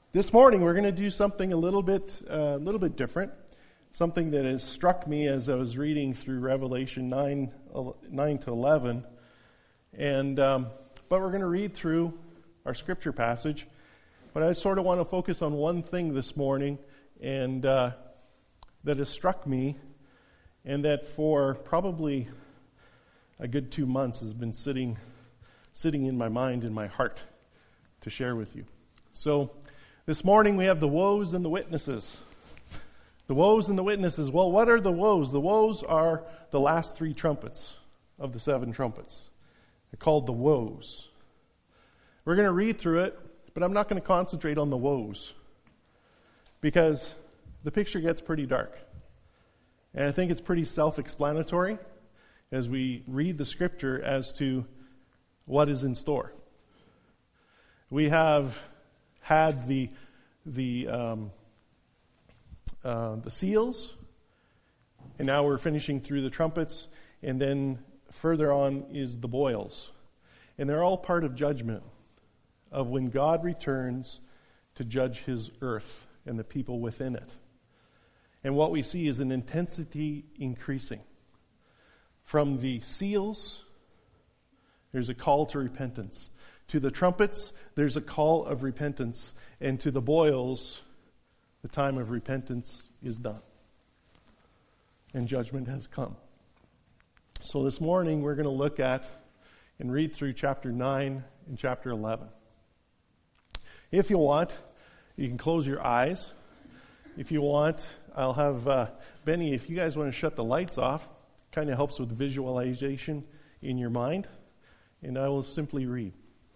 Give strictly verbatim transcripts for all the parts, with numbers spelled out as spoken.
This morning we're going to do something a little bit, uh, a little bit different. Something that has struck me as I was reading through Revelation nine, nine to eleven, and um, but we're going to read through our scripture passage. But I sort of want to focus on one thing this morning, and uh, that has struck me, and that for probably a good two months has been sitting, sitting in my mind, in my heart, to share with you. So. This morning we have the woes and the witnesses. The woes and the witnesses. Well, what are the woes? The woes are the last three trumpets of the seven trumpets. They're called the woes. We're going to read through it, but I'm not going to concentrate on the woes because the picture gets pretty dark. And I think it's pretty self-explanatory as we read the scripture as to what is in store. We have had the the um, uh, the seals, and now we're finishing through the trumpets, and then further on is the boils, and they're all part of judgment, of when God returns to judge His earth and the people within it. And what we see is an intensity increasing. From the seals, there's a call to repentance. To the trumpets, there's a call of repentance. And to the boils, the time of repentance is done. And judgment has come. So this morning, we're going to look at and read through chapter nine and chapter eleven. If you want, you can close your eyes. If you want, I'll have uh, Benny, if you guys want to shut the lights off, kind of helps with visualization in your mind. And I will simply read.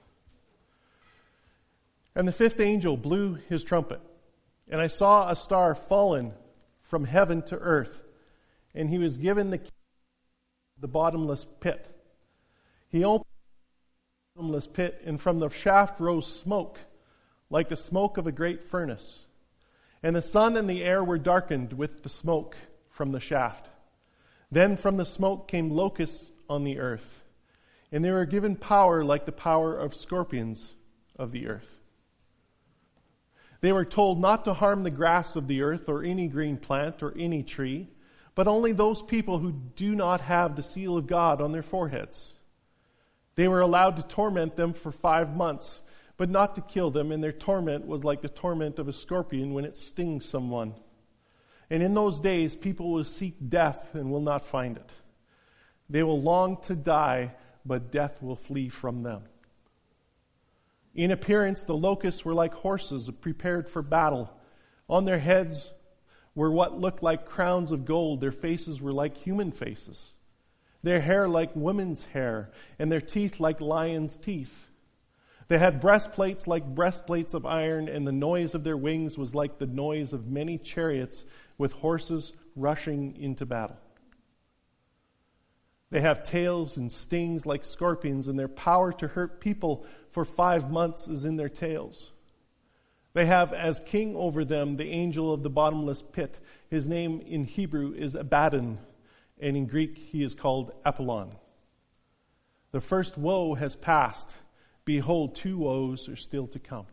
And the fifth angel blew his trumpet, and I saw a star fallen from heaven to earth, and he was given the key to the bottomless pit. He opened the bottomless pit, and from the shaft rose smoke, like the smoke of a great furnace. And the sun and the air were darkened with the smoke from the shaft. Then from the smoke came locusts on the earth, and they were given power like the power of scorpions of the earth. They were told not to harm the grass of the earth or any green plant or any tree, but only those people who do not have the seal of God on their foreheads. They were allowed to torment them for five months, but not to kill them, and their torment was like the torment of a scorpion when it stings someone. And in those days, people will seek death and will not find it. They will long to die, but death will flee from them. In appearance, the locusts were like horses prepared for battle. On their heads were what looked like crowns of gold. Their faces were like human faces. Their hair like women's hair, and their teeth like lions' teeth. They had breastplates like breastplates of iron, and the noise of their wings was like the noise of many chariots with horses rushing into battle. They have tails and stings like scorpions, and their power to hurt people for five months is in their tails. They have as king over them the angel of the bottomless pit. His name in Hebrew is Abaddon, and in Greek he is called Apollyon. The first woe has passed. Behold, two woes are still to come.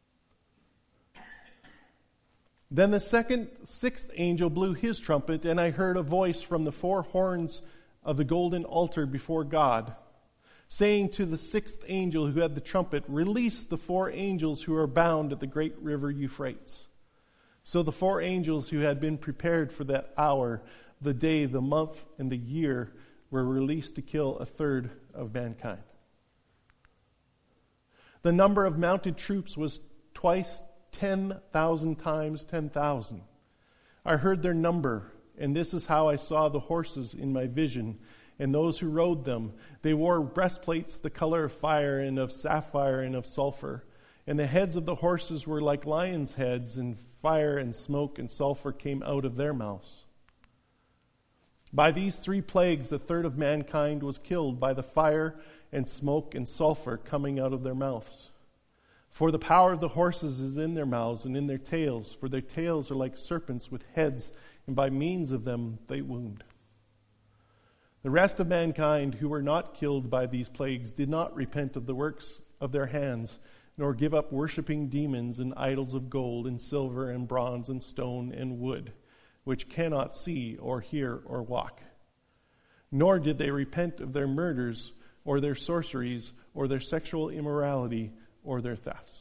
Then the second, sixth angel blew his trumpet, and I heard a voice from the four horns of the golden altar before God, saying to the sixth angel who had the trumpet, "Release the four angels who are bound at the great river Euphrates." So the four angels who had been prepared for that hour, the day, the month, and the year were released to kill a third of mankind. The number of mounted troops was twice ten thousand times ten thousand. I heard their number, and this is how I saw the horses in my vision, and those who rode them. They wore breastplates the color of fire and of sapphire and of sulfur. And the heads of the horses were like lions' heads, and fire and smoke and sulfur came out of their mouths. By these three plagues, a third of mankind was killed by the fire and smoke and sulfur coming out of their mouths. For the power of the horses is in their mouths and in their tails, for their tails are like serpents with heads, and by means of them they wound. The rest of mankind who were not killed by these plagues did not repent of the works of their hands, nor give up worshiping demons and idols of gold and silver and bronze and stone and wood, which cannot see or hear or walk. Nor did they repent of their murders or their sorceries or their sexual immorality or their thefts.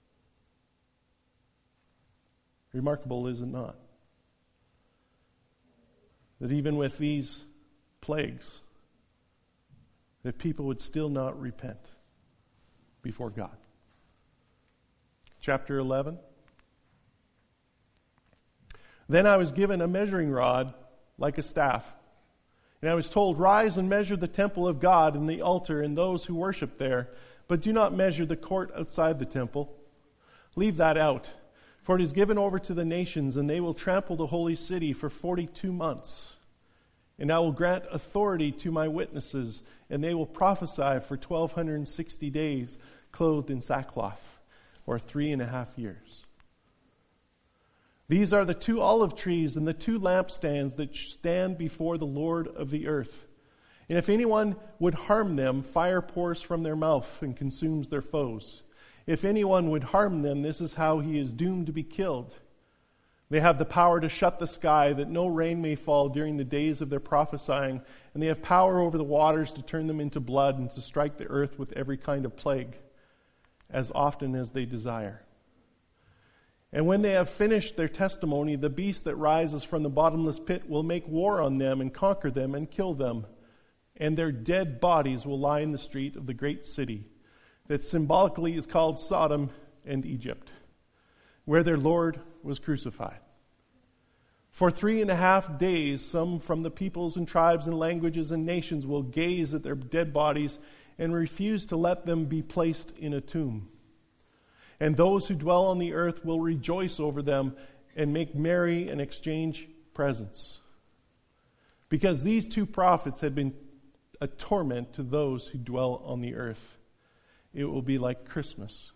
Remarkable, is it not? That even with these plagues, that people would still not repent before God. Chapter eleven. Then I was given a measuring rod like a staff, and I was told, "Rise and measure the temple of God and the altar and those who worship there, but do not measure the court outside the temple. Leave that out, for it is given over to the nations, and they will trample the holy city for forty-two months. And I will grant authority to my witnesses, and they will prophesy for twelve sixty days, clothed in sackcloth, or three and a half years. These are the two olive trees and the two lampstands that stand before the Lord of the earth. And if anyone would harm them, fire pours from their mouth and consumes their foes. If anyone would harm them, this is how he is doomed to be killed. They have the power to shut the sky, that no rain may fall during the days of their prophesying, and they have power over the waters to turn them into blood and to strike the earth with every kind of plague, as often as they desire. And when they have finished their testimony, the beast that rises from the bottomless pit will make war on them and conquer them and kill them. And their dead bodies will lie in the street of the great city, that symbolically is called Sodom and Egypt, where their Lord was crucified. For three and a half days, some from the peoples and tribes and languages and nations will gaze at their dead bodies and refuse to let them be placed in a tomb. And those who dwell on the earth will rejoice over them and make merry and exchange presents. Because these two prophets had been a torment to those who dwell on the earth. It will be like Christmas.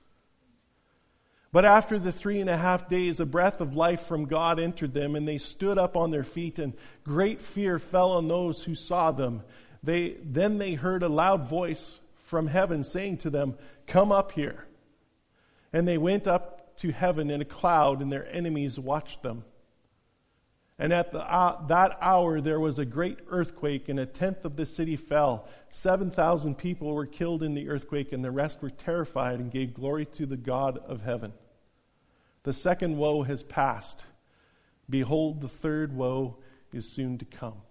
But after the three and a half days, a breath of life from God entered them, and they stood up on their feet, and great fear fell on those who saw them. They then they heard a loud voice from heaven saying to them, "Come up here." And they went up to heaven in a cloud, and their enemies watched them. And at the, uh, that hour there was a great earthquake, and a tenth of the city fell. Seven thousand people were killed in the earthquake, and the rest were terrified and gave glory to the God of heaven. The second woe has passed. Behold, the third woe is soon to come.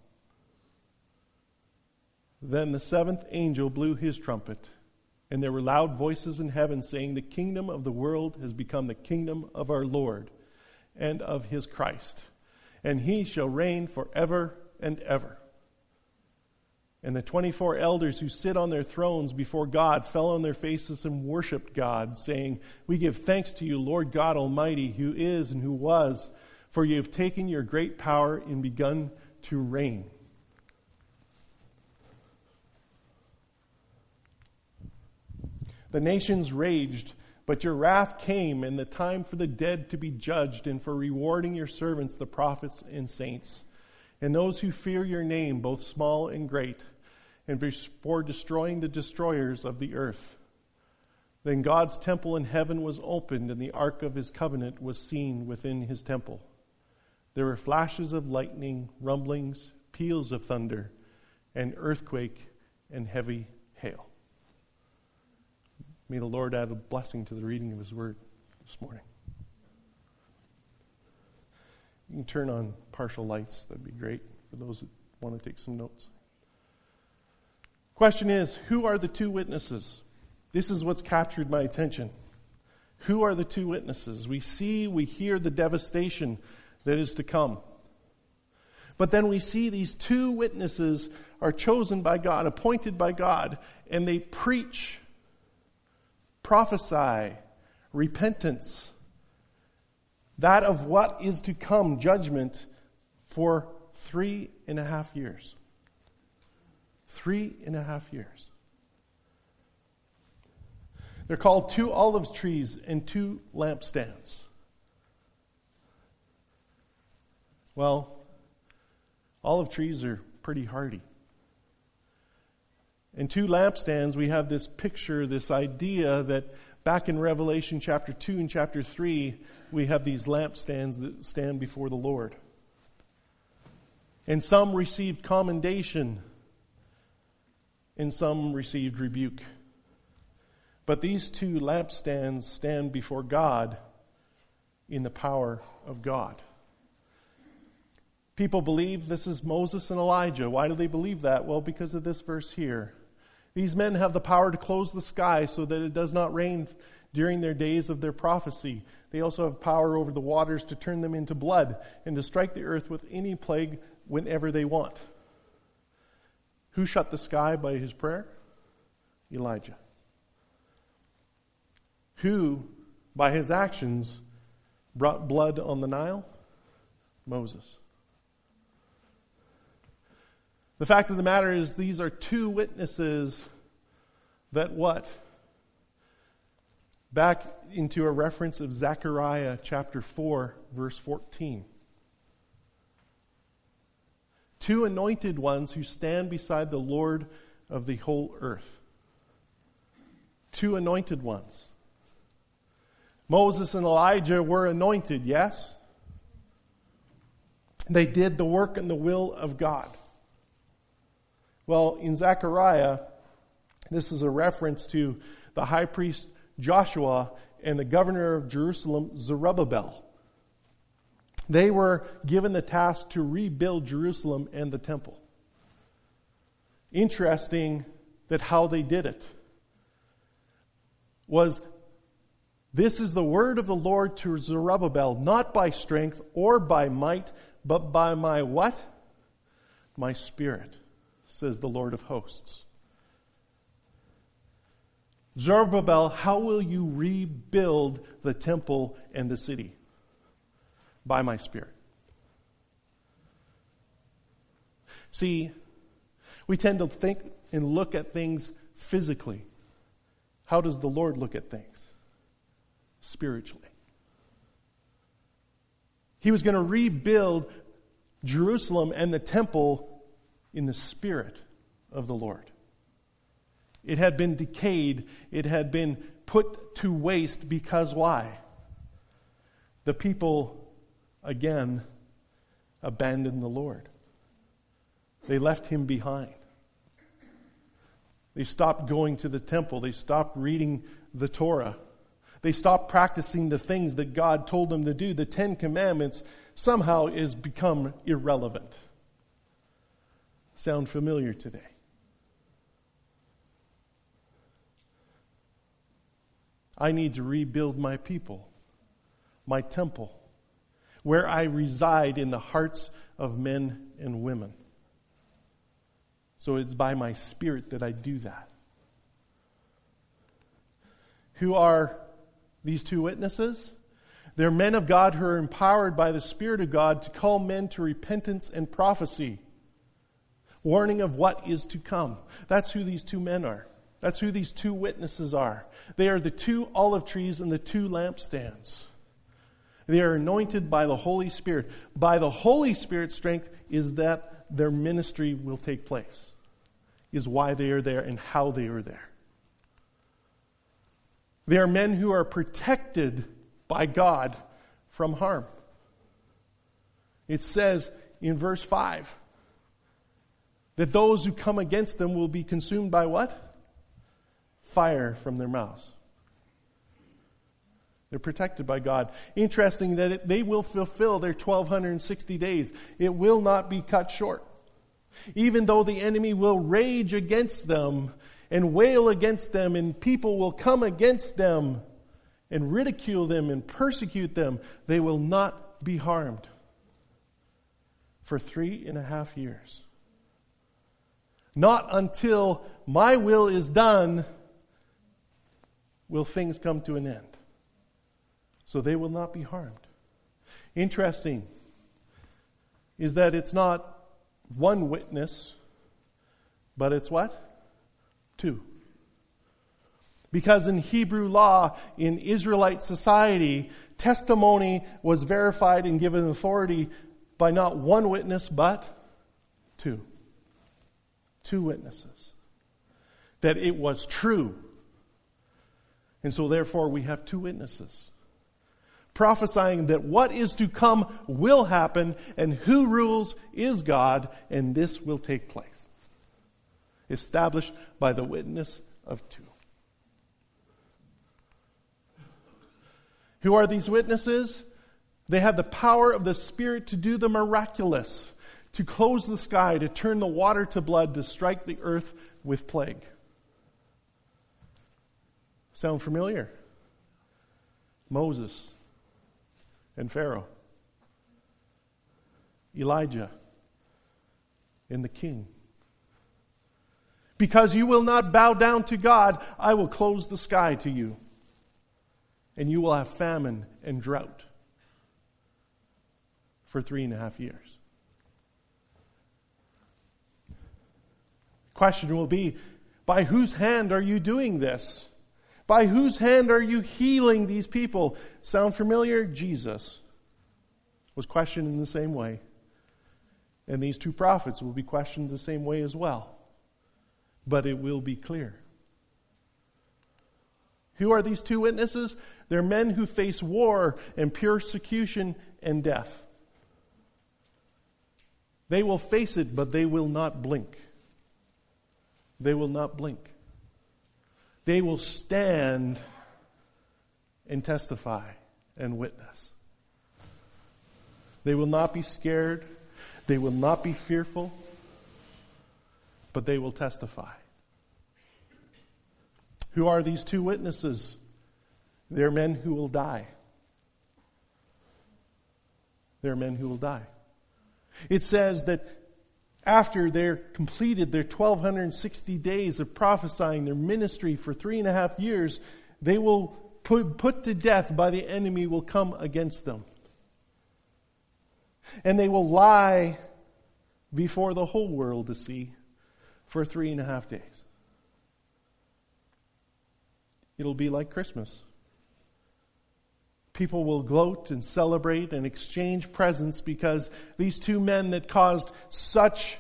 Then the seventh angel blew his trumpet, and there were loud voices in heaven saying, "The kingdom of the world has become the kingdom of our Lord and of his Christ, and he shall reign forever and ever." And the twenty-four elders who sit on their thrones before God fell on their faces and worshipped God, saying, "We give thanks to you, Lord God Almighty, who is and who was, for you have taken your great power and begun to reign." The nations raged, but your wrath came, and the time for the dead to be judged, and for rewarding your servants, the prophets and saints, and those who fear your name, both small and great, and for destroying the destroyers of the earth. Then God's temple in heaven was opened, and the ark of his covenant was seen within his temple. There were flashes of lightning, rumblings, peals of thunder, an earthquake, and heavy hail. May the Lord add a blessing to the reading of his word this morning. You can turn on partial lights. That'd be great for those that want to take some notes. Question is, who are the two witnesses? This is what's captured my attention. Who are the two witnesses? We see, we hear the devastation that is to come. But then we see these two witnesses are chosen by God, appointed by God, and they preach, prophesy, repentance, that of what is to come, judgment, for three and a half years. Three and a half years. They're called two olive trees and two lampstands. Well, olive trees are pretty hardy. And two lampstands, we have this picture, this idea that Back in Revelation chapter two and chapter three, we have these lampstands that stand before the Lord. And some received commendation, and some received rebuke. But these two lampstands stand before God in the power of God. People believe this is Moses and Elijah. Why do they believe that? Well, because of this verse here. These men have the power to close the sky so that it does not rain during their days of their prophecy. They also have power over the waters to turn them into blood and to strike the earth with any plague whenever they want. Who shut the sky by his prayer? Elijah. Who, by his actions, brought blood on the Nile? Moses. The fact of the matter is, these are two witnesses that what? Back into a reference of Zechariah chapter four, verse fourteen. Two anointed ones who stand beside the Lord of the whole earth. Two anointed ones. Moses and Elijah were anointed, yes? They did the work and the will of God. Well, in Zechariah, this is a reference to the high priest Joshua and the governor of Jerusalem, Zerubbabel. They were given the task to rebuild Jerusalem and the temple. Interesting that how they did it was, this is the word of the Lord to Zerubbabel, not by strength or by might, but by my what? My Spirit, says the Lord of hosts. Zerubbabel, how will you rebuild the temple and the city? By my Spirit. See, we tend to think and look at things physically. How does the Lord look at things? Spiritually. He was going to rebuild Jerusalem and the temple in the Spirit of the Lord. It had been decayed. It had been put to waste because why? The people, again, abandoned the Lord. They left Him behind. They stopped going to the temple. They stopped reading the Torah. They stopped practicing the things that God told them to do. The Ten Commandments somehow is become irrelevant. Sound familiar today? I need to rebuild my people, my temple, where I reside in the hearts of men and women. So it's by my Spirit that I do that. Who are these two witnesses? They're men of God who are empowered by the Spirit of God to call men to repentance and prophecy. Warning of what is to come. That's who these two men are. That's who these two witnesses are. They are the two olive trees and the two lampstands. They are anointed by the Holy Spirit. By the Holy Spirit's strength is that their ministry will take place. Is why they are there and how they are there. They are men who are protected by God from harm. It says in verse five that those who come against them will be consumed by what? Fire from their mouths. They're protected by God. Interesting that it, they will fulfill their twelve sixty days. It will not be cut short. Even though the enemy will rage against them and wail against them, and people will come against them and ridicule them and persecute them, they will not be harmed for three and a half years. Not until my will is done will things come to an end. So they will not be harmed. Interesting is that it's not one witness, but it's what? Two. Because in Hebrew law, in Israelite society, testimony was verified and given authority by not one witness, but two. Two witnesses. That it was true. And so therefore we have two witnesses prophesying that what is to come will happen, and who rules is God, and this will take place. Established by the witness of two. Who are these witnesses? They have the power of the Spirit to do the miraculous, to close the sky, to turn the water to blood, to strike the earth with plague. Sound familiar? Moses and Pharaoh, Elijah and the king. Because you will not bow down to God, I will close the sky to you, and you will have famine and drought for three and a half years. The question will be, by whose hand are you doing this? By whose hand are you healing these people? Sound familiar? Jesus was questioned in the same way. And these two prophets will be questioned the same way as well. But it will be clear. Who are these two witnesses? They're men who face war and persecution and death. They will face it, but they will not blink. They will not blink. They will stand and testify and witness. They will not be scared. They will not be fearful. But they will testify. Who are these two witnesses? They're men who will die. They're men who will die. It says that after they're completed their twelve sixty days of prophesying their ministry for three and a half years, they will put, put to death by the enemy will come against them. And they will lie before the whole world to see for three and a half days. It'll be like Christmas. People will gloat and celebrate and exchange presents because these two men that caused such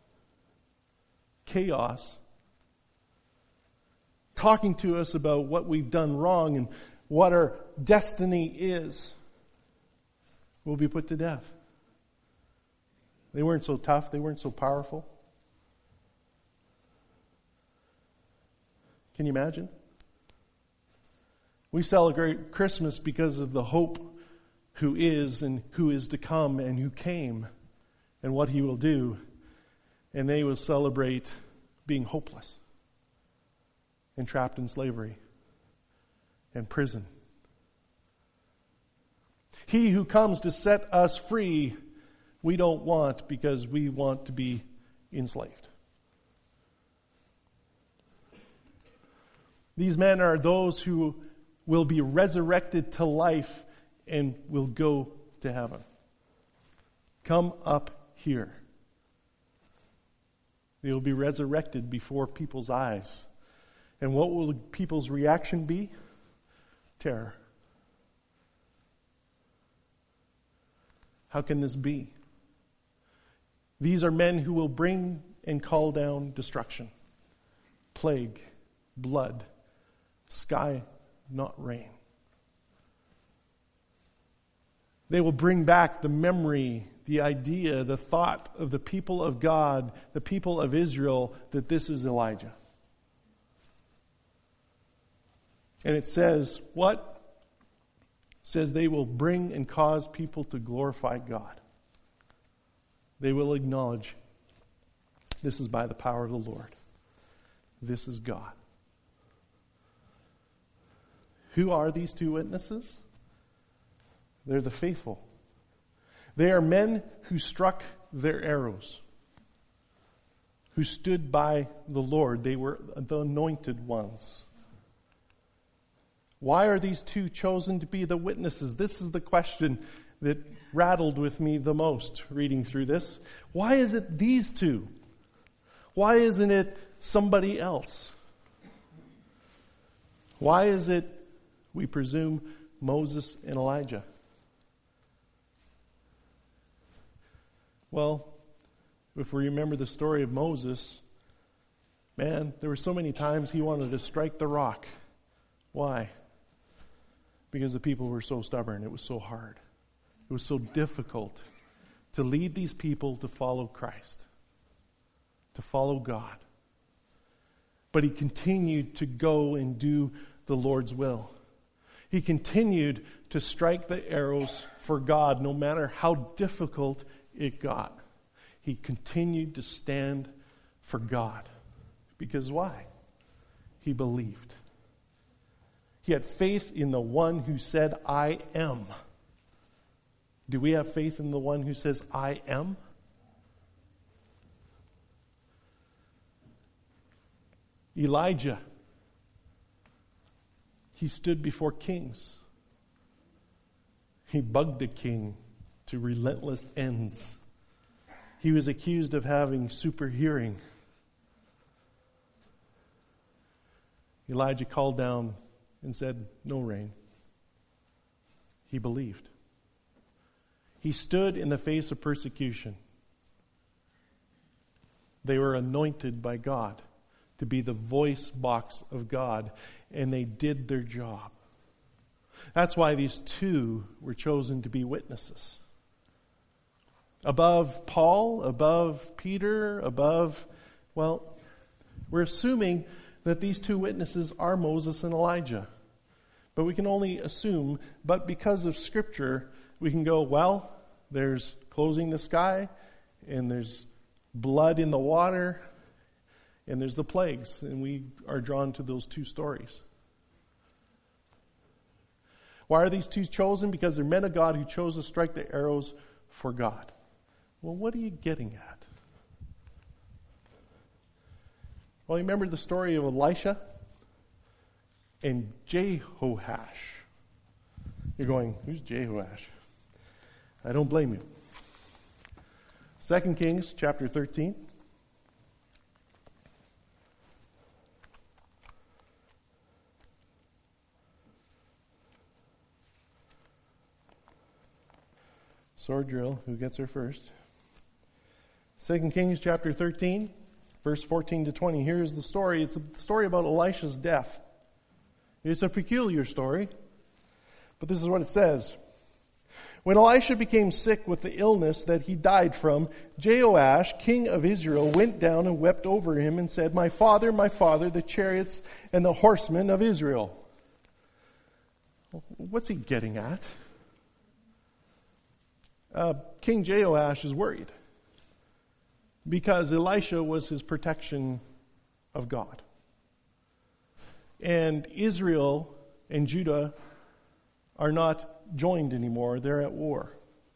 chaos, talking to us about what we've done wrong and what our destiny is, will be put to death. They weren't so tough. They weren't so powerful. Can you imagine? We celebrate Christmas because of the hope who is and who is to come and who came and what He will do. And they will celebrate being hopeless and trapped in slavery and prison. He who comes to set us free, we don't want because we want to be enslaved. These men are those who will be resurrected to life and will go to heaven. Come up here. They will be resurrected before people's eyes. And what will people's reaction be? Terror. How can this be? These are men who will bring and call down destruction, plague, blood, sky not rain. They will bring back the memory, the idea, the thought of the people of God, the people of Israel, that this is Elijah. And it says, what? It says they will bring and cause people to glorify God. They will acknowledge this is by the power of the Lord. This is God. Who are these two witnesses? They're the faithful. They are men who struck their arrows, who stood by the Lord. They were the anointed ones. Why are these two chosen to be the witnesses? This is the question that rattled with me the most reading through this. Why is it these two? Why isn't it somebody else? Why is it, we presume, Moses and Elijah? Well, if we remember the story of Moses, man, there were so many times he wanted to strike the rock Why? Because the people were so stubborn. It was so hard. It was so difficult to lead these people to follow Christ, to follow God. But he continued to go and do the Lord's will. He continued to strike the arrows for God, no matter how difficult it got. He continued to stand for God. Because why? He believed. He had faith in the one who said, I am. Do we have faith in the one who says, I am? Elijah, he stood before kings. He bugged a king to relentless ends. He was accused of having super hearing. Elijah called down and said, no rain. He believed. He stood in the face of persecution. They were anointed by God to be the voice box of God, and they did their job. That's why these two were chosen to be witnesses. Above Paul, above Peter, above, well, we're assuming that these two witnesses are Moses and Elijah. But we can only assume, but because of Scripture, we can go, well, there's closing the sky, and there's blood in the water, and there's the plagues, and we are drawn to those two stories. Why are these two chosen? Because they're men of God who chose to strike the arrows for God. Well, what are you getting at? Well, you remember the story of Elisha and Jehoash. You're going, who's Jehoash? I don't blame you. Second Kings chapter thirteen. Sword drill, who gets her first? Second Kings chapter thirteen, verse fourteen to twenty. Here's the story. It's a story about Elisha's death. It's a peculiar story, but this is what it says. When Elisha became sick with the illness that he died from, Jehoash, king of Israel, went down and wept over him and said, my father, my father, the chariots and the horsemen of Israel. What's he getting at? Uh, King Jehoash is worried because Elisha was his protection of God. And Israel and Judah are not joined anymore. They're at war.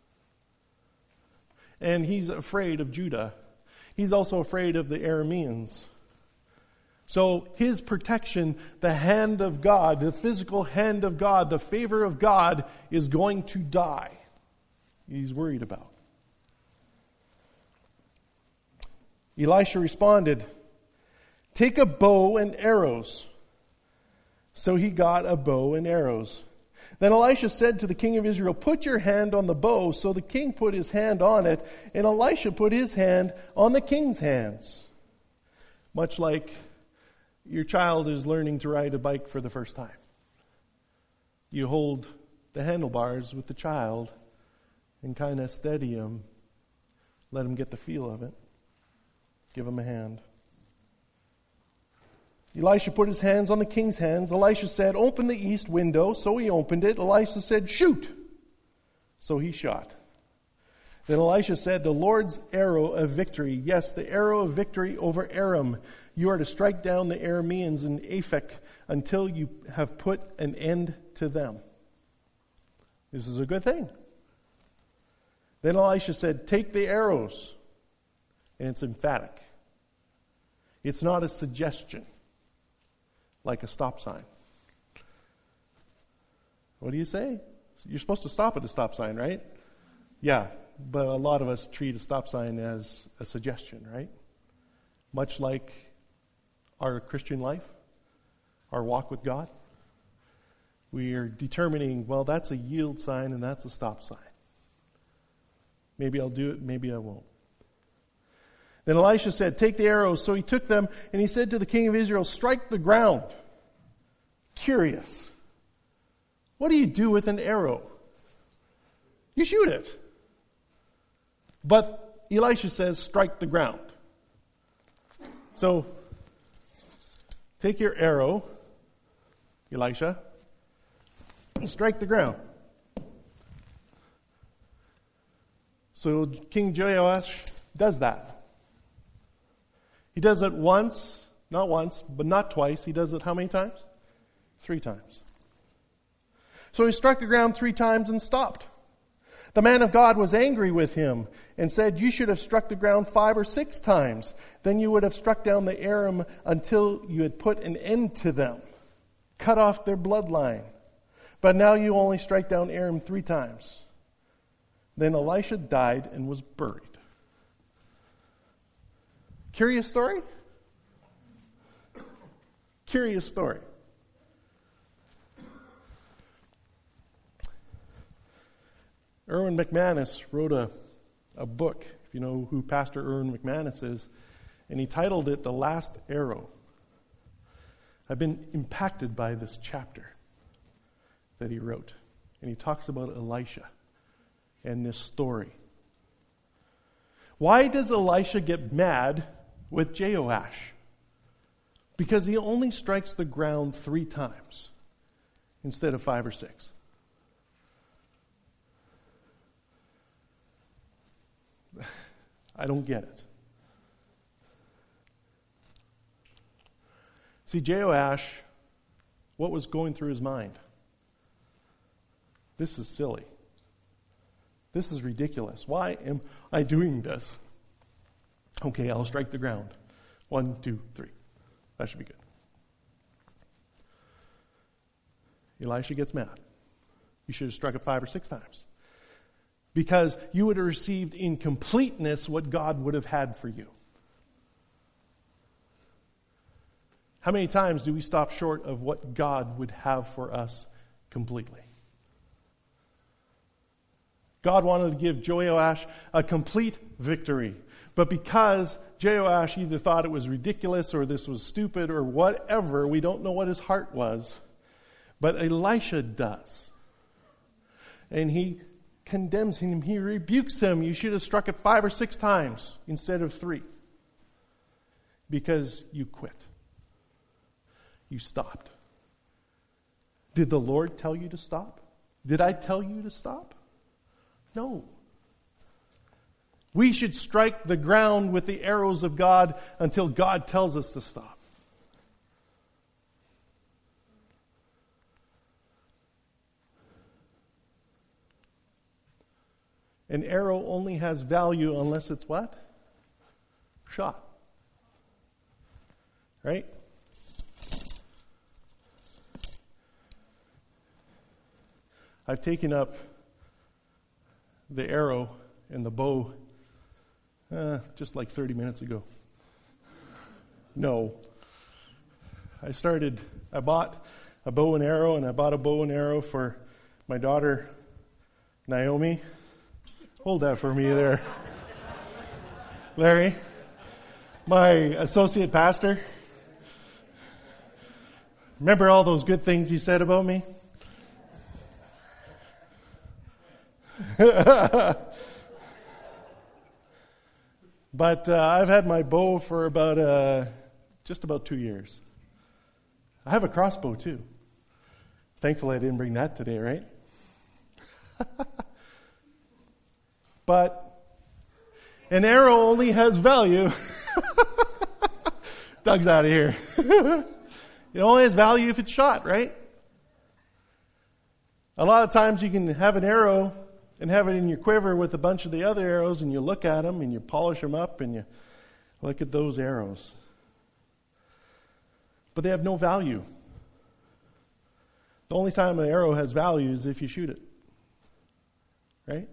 And he's afraid of Judah. He's also afraid of the Arameans. So his protection, the hand of God, the physical hand of God, the favor of God is going to die. He's worried about. Elisha responded, take a bow and arrows. So he got a bow and arrows. Then Elisha said to the king of Israel, put your hand on the bow. So the king put his hand on it, and Elisha put his hand on the king's hands. Much like your child is learning to ride a bike for the first time. You hold the handlebars with the child and kind of steady him. Let him get the feel of it. Give him a hand. Elisha put his hands on the king's hands. Elisha said, open the east window. So he opened it. Elisha said, shoot. So he shot. Then Elisha said, the Lord's arrow of victory. Yes, the arrow of victory over Aram. You are to strike down the Arameans in Aphek until you have put an end to them. This is a good thing. Then Elisha said, take the arrows. And it's emphatic. It's not a suggestion, like a stop sign. What do you say? You're supposed to stop at a stop sign, right? Yeah, but a lot of us treat a stop sign as a suggestion, right? Much like our Christian life, our walk with God. We are determining, well, that's a yield sign and that's a stop sign. Maybe I'll do it, maybe I won't. Then Elisha said, take the arrows. So he took them, and he said to the king of Israel, strike the ground. Curious. What do you do with an arrow? You shoot it. But Elisha says, strike the ground. So, take your arrow, Elisha, and strike the ground. So King Jehoash does that. He does it once, not once, but not twice. He does it how many times? Three times. So he struck the ground three times and stopped. The man of God was angry with him and said, you should have struck the ground five or six times. Then you would have struck down the Aram until you had put an end to them, cut off their bloodline. But now you only strike down Aram three times. Then Elisha died and was buried. Curious story? Curious story. Erwin McManus wrote a, a book, if you know who Pastor Erwin McManus is, and he titled it The Last Arrow. I've been impacted by this chapter that he wrote. And he talks about Elisha and this story. Why does Elisha get mad with Jehoash? Because he only strikes the ground three times instead of five or six. I don't get it. See, Jehoash, what was going through his mind? This is silly. This is ridiculous. Why am I doing this? Okay, I'll strike the ground. One, two, three. That should be good. Elisha gets mad. You should have struck it five or six times. Because you would have received in completeness what God would have had for you. How many times do we stop short of what God would have for us completely? God wanted to give Jehoash a complete victory. But because Jehoash either thought it was ridiculous or this was stupid or whatever, we don't know what his heart was. But Elisha does. And he condemns him. He rebukes him. You should have struck it five or six times instead of three. Because you quit. You stopped. Did the Lord tell you to stop? Did I tell you to stop? No. We should strike the ground with the arrows of God until God tells us to stop. An arrow only has value unless it's what? Shot. Right? I've taken up the arrow and the bow uh, just like thirty minutes ago. No. I started, I bought a bow and arrow, and I bought a bow and arrow for my daughter, Naomi. Hold that for me there. Larry, my associate pastor. Remember all those good things you said about me? But uh, I've had my bow for about uh, just about two years. I have a crossbow too. Thankfully I didn't bring that today, right? But an arrow only has value. Doug's out of here. It only has value if it's shot, right? A lot of times you can have an arrow and have it in your quiver with a bunch of the other arrows, and you look at them and you polish them up and you look at those arrows. But they have no value. The only time an arrow has value is if you shoot it. Right?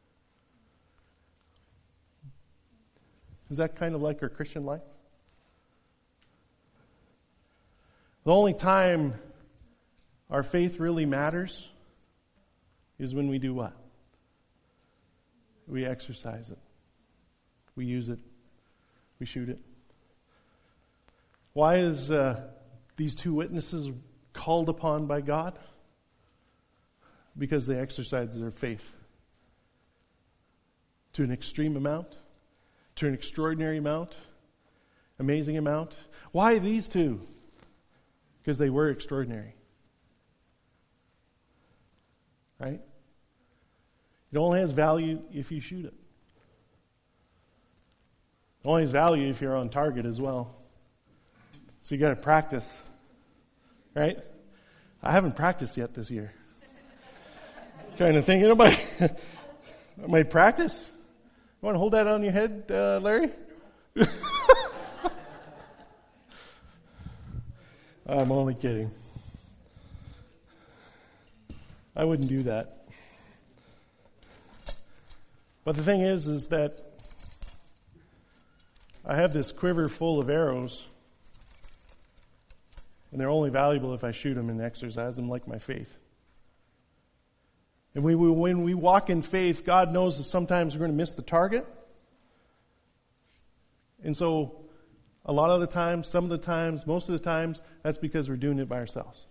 Is that kind of like our Christian life? The only time our faith really matters is when we do what? We exercise it. We use it. We shoot it. Why is uh, these two witnesses called upon by God? Because they exercise their faith to an extreme amount, to an extraordinary amount, amazing amount. Why these two? Because they were extraordinary. Right? It only has value if you shoot it. It only has value if you're on target as well. So you got to practice. Right? I haven't practiced yet this year. Kind of thinking about it. I might practice. You want to hold that on your head, uh, Larry? I'm only kidding. I wouldn't do that. But the thing is, is that I have this quiver full of arrows, and they're only valuable if I shoot them and exercise them like my faith. And we, we, when we walk in faith, God knows that sometimes we're going to miss the target. And so, a lot of the times, some of the times, most of the times, that's because we're doing it by ourselves.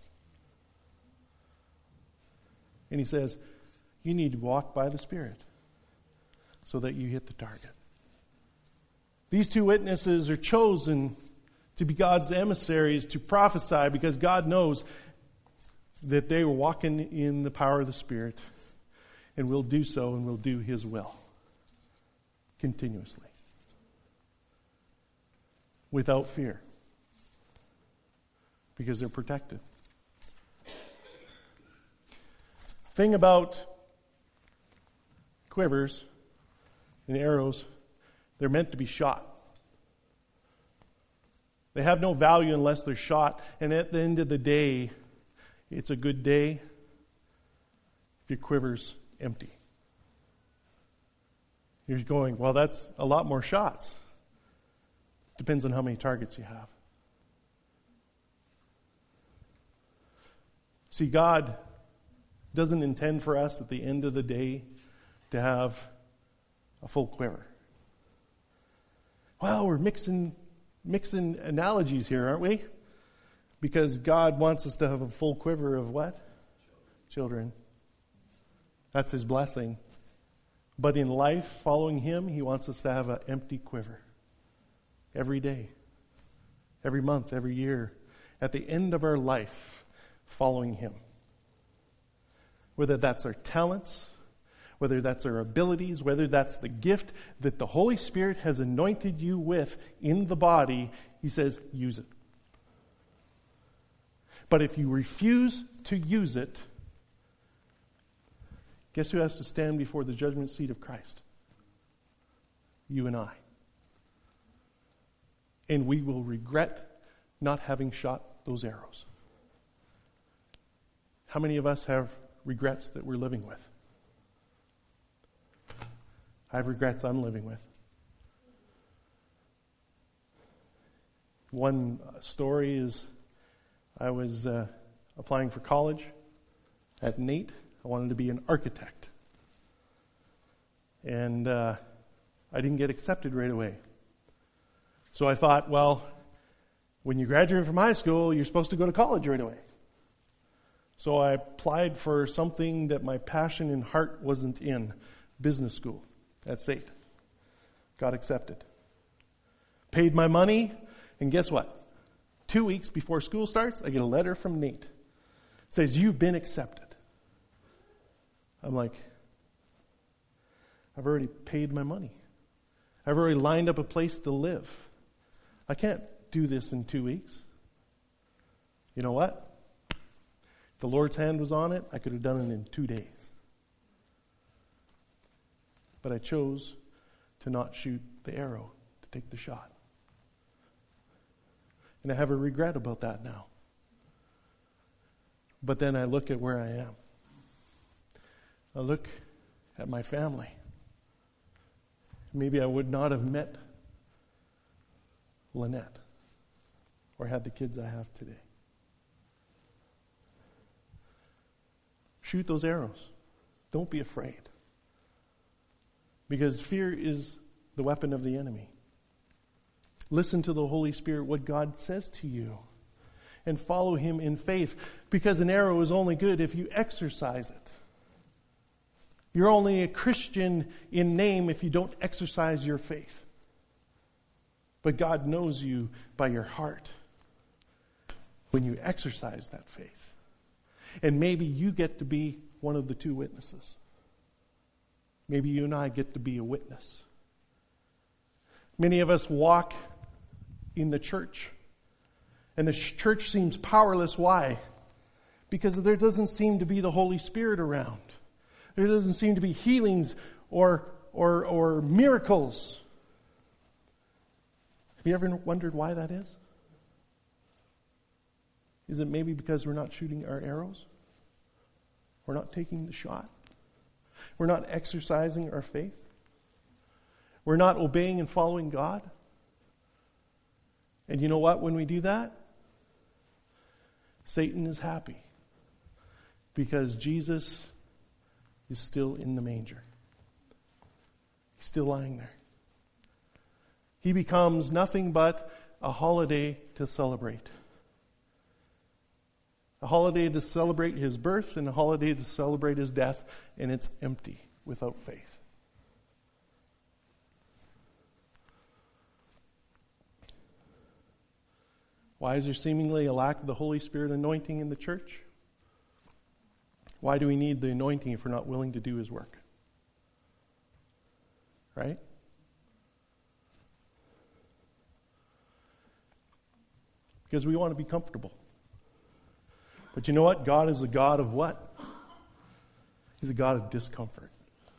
And he says, you need to walk by the Spirit so that you hit the target. These two witnesses are chosen to be God's emissaries to prophesy because God knows that they were walking in the power of the Spirit and will do so and will do His will continuously without fear because they're protected. Thing about quivers and arrows, they're meant to be shot. They have no value unless they're shot. And at the end of the day, it's a good day if your quiver's empty. You're going, well, that's a lot more shots. Depends on how many targets you have. See, God doesn't intend for us at the end of the day to have a full quiver. Well, we're mixing mixing analogies here, aren't we? Because God wants us to have a full quiver of what? Children. That's His blessing. But in life, following Him, He wants us to have an empty quiver. Every day. Every month, every year. At the end of our life, following Him. Whether that's our talents, whether that's our abilities, whether that's the gift that the Holy Spirit has anointed you with in the body, He says, use it. But if you refuse to use it, guess who has to stand before the judgment seat of Christ? You and I. And we will regret not having shot those arrows. How many of us have regrets that we're living with? I have regrets I'm living with. One story is I was uh, applying for college at N A T E. I wanted to be an architect. And uh, I didn't get accepted right away. So I thought, well, when you graduate from high school, you're supposed to go to college right away. So I applied for something that my passion and heart wasn't in, business school. That's it. Got accepted. Paid my money, and guess what? Two weeks before school starts, I get a letter from N A T E. It says, you've been accepted. I'm like, I've already paid my money. I've already lined up a place to live. I can't do this in two weeks. You know what? If the Lord's hand was on it, I could have done it in two days. But I chose to not shoot the arrow, to take the shot. And I have a regret about that now. But then I look at where I am. I look at my family. Maybe I would not have met Lynette or had the kids I have today. Shoot those arrows. Don't be afraid. Because fear is the weapon of the enemy. Listen to the Holy Spirit, what God says to you. and follow him in faith, because an arrow is only good if you exercise it. You're only a Christian in name if you don't exercise your faith. But God knows you by your heart when you exercise that faith. And maybe you get to be one of the two witnesses. Maybe you and I get to be a witness. Many of us walk in the church, and the church seems powerless. Why? Because there doesn't seem to be the Holy Spirit around. There doesn't seem to be healings or or or miracles. Have you ever wondered why that is? Is it maybe because we're not shooting our arrows? We're not taking the shot? We're not exercising our faith? We're not obeying and following God? And you know what? When we do that, Satan is happy, because Jesus is still in the manger. He's still lying there. He becomes nothing but a holiday to celebrate. A holiday to celebrate his birth and a holiday to celebrate his death, and it's empty without faith. Why is there seemingly a lack of the Holy Spirit anointing in the church? Why do we need the anointing if we're not willing to do his work? Right? Because we want to be comfortable. But you know what? God is a God of what? He's a God of discomfort.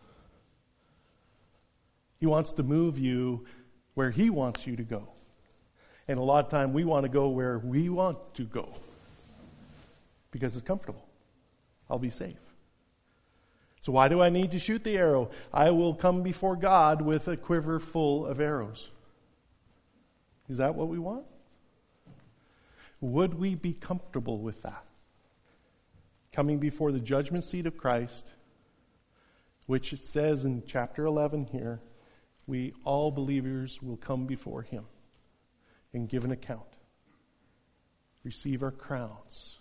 He wants to move you where he wants you to go. And a lot of time we want to go where we want to go. Because it's comfortable. I'll be safe. So why do I need to shoot the arrow? I will come before God with a quiver full of arrows. Is that what we want? Would we be comfortable with that? Coming before the judgment seat of Christ, which it says in chapter eleven here, we all believers will come before him and give an account. Receive our crowns.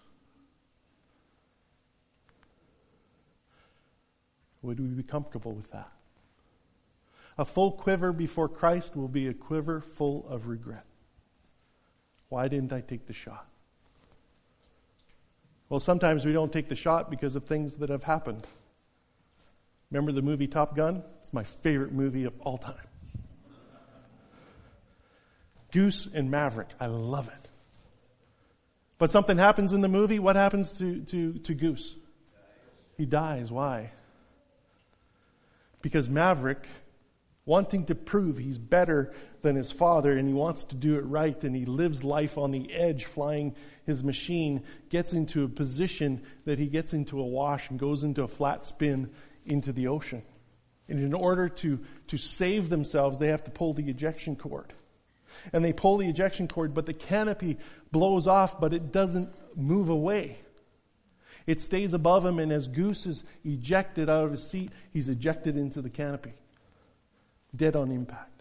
Would we be comfortable with that? A full quiver before Christ will be a quiver full of regret. Why didn't I take the shot? Well, sometimes we don't take the shot because of things that have happened. Remember the movie Top Gun? It's my favorite movie of all time. Goose and Maverick. I love it. But something happens in the movie. What happens to, to, to Goose? He dies. Why? Because Maverick, wanting to prove he's better than his father and he wants to do it right and he lives life on the edge flying his machine, gets into a position that he gets into a wash and goes into a flat spin into the ocean. And in order to, to save themselves, they have to pull the ejection cord. And they pull the ejection cord, but the canopy blows off, but it doesn't move away. It stays above him, and as Goose is ejected out of his seat, he's ejected into the canopy. Dead on impact.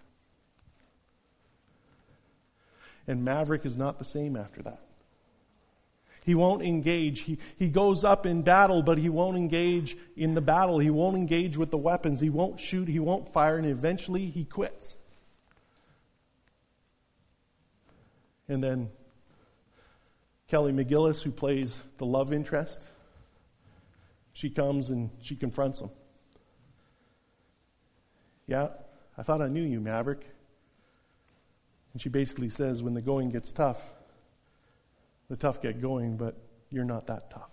And Maverick is not the same after that. He won't engage. He, he goes up in battle, but he won't engage in the battle. He won't engage with the weapons. He won't shoot. He won't fire. And eventually he quits. And then Kelly McGillis, who plays the love interest, she comes and she confronts him. Yeah, I thought I knew you, Maverick. And she basically says, when the going gets tough, the tough get going, but you're not that tough.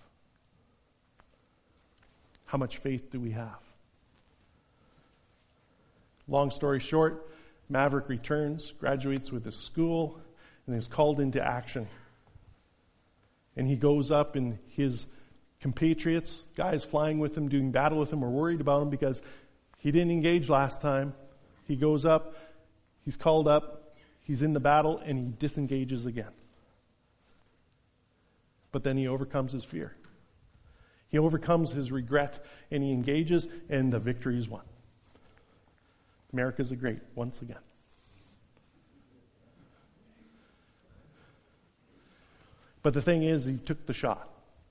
How much faith do we have? Long story short, Maverick returns, graduates with his school, and is called into action. And he goes up, and his compatriots, guys flying with him, doing battle with him, are worried about him because he didn't engage last time. He goes up, he's called up, he's in the battle, and he disengages again. But then he overcomes his fear. He overcomes his regret, and he engages, and the victory is won. America's a great, once again. But the thing is, he took the shot.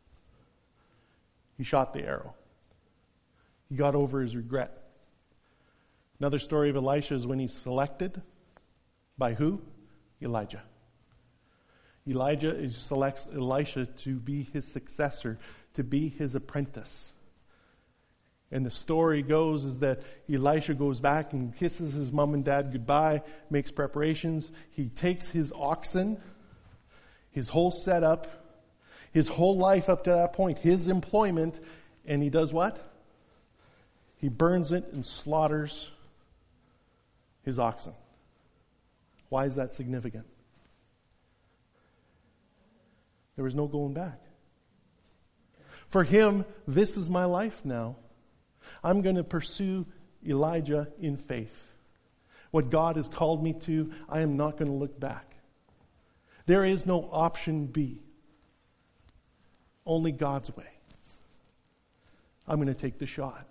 He shot the arrow. He got over his regret. Another story of Elisha is when he's selected by who? Elijah. Elijah is, selects Elisha to be his successor, to be his apprentice. And the story goes is that Elisha goes back and kisses his mom and dad goodbye, makes preparations. He takes his oxen, his whole setup, his whole life up to that point, his employment, and he does what? He burns it and slaughters his oxen. Why is that significant? There was no going back. For him, this is my life now. I'm going to pursue Elijah in faith. What God has called me to, I am not going to look back. There is no option B. Only God's way. I'm going to take the shot.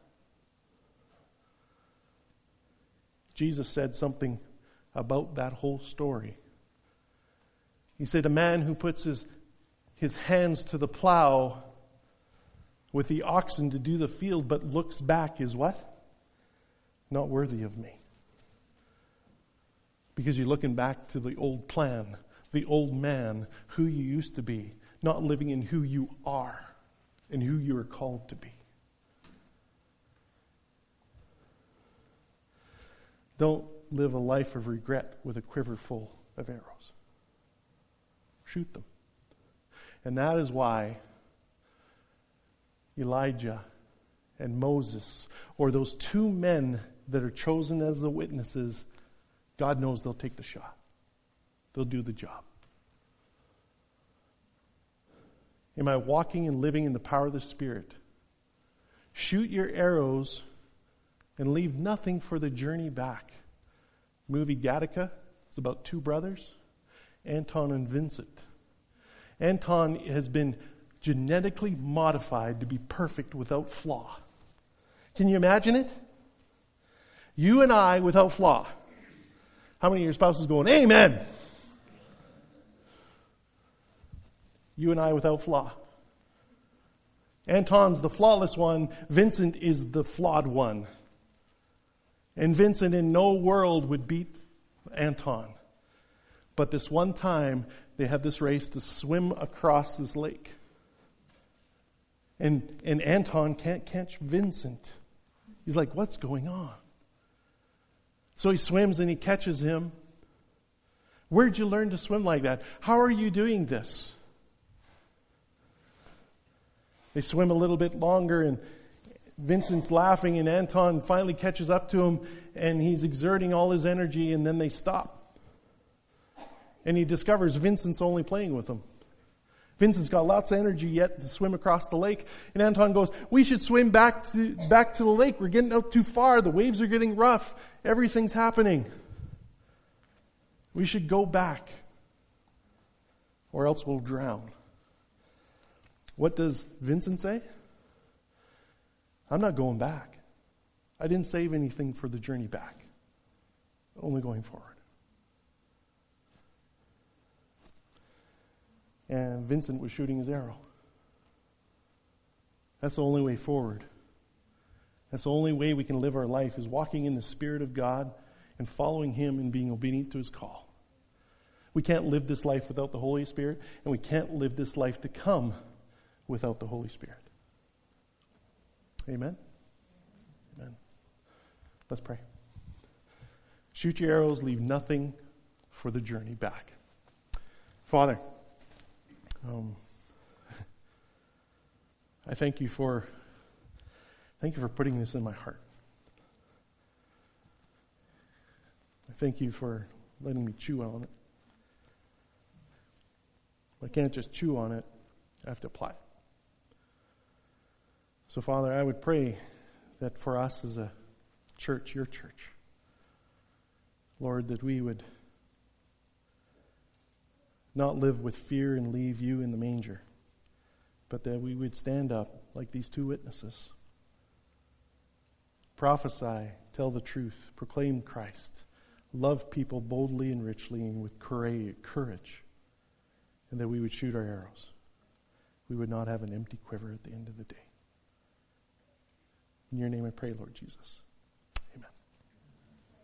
Jesus said something about that whole story. He said, a man who puts his, his hands to the plow with the oxen to do the field, but looks back is what? Not worthy of me. Because you're looking back to the old plan, the old man, who you used to be, not living in who you are and who you are called to be. Don't live a life of regret with a quiver full of arrows. Shoot them. And that is why Elijah and Moses, or those two men that are chosen as the witnesses, God knows they'll take the shot. They'll do the job. Am I walking and living in the power of the Spirit? Shoot your arrows and leave nothing for the journey back. Movie Gattaca is about two brothers, Anton and Vincent. Anton has been genetically modified to be perfect without flaw. Can you imagine it? You and I without flaw. How many of your spouses going, amen? You and I without flaw. Anton's the flawless one. Vincent is the flawed one. And Vincent in no world would beat Anton. But this one time, they have this race to swim across this lake. And, and Anton can't catch Vincent. He's like, what's going on? So he swims and he catches him. Where'd you learn to swim like that? How are you doing this? They swim a little bit longer and Vincent's laughing and Anton finally catches up to him and he's exerting all his energy and then they stop. And he discovers Vincent's only playing with him. Vincent's got lots of energy yet to swim across the lake. And Anton goes, we should swim back to back to the lake. We're getting out too far. The waves are getting rough. Everything's happening. We should go back. Or else we'll drown. What does Vincent say? I'm not going back. I didn't save anything for the journey back. Only going forward. And Vincent was shooting his arrow. That's the only way forward. That's the only way we can live our life is walking in the Spirit of God and following Him and being obedient to His call. We can't live this life without the Holy Spirit, and we can't live this life to come without the Holy Spirit. Amen? Amen. Let's pray. Shoot your arrows, leave nothing for the journey back. Father, um, I thank you for thank you for putting this in my heart. I thank you for letting me chew on it. I can't just chew on it, I have to apply it. So, Father, I would pray that for us as a church, your church, Lord, that we would not live with fear and leave you in the manger, but that we would stand up like these two witnesses, prophesy, tell the truth, proclaim Christ, love people boldly and richly and with courage, and that we would shoot our arrows. We would not have an empty quiver at the end of the day. In your name I pray, Lord Jesus.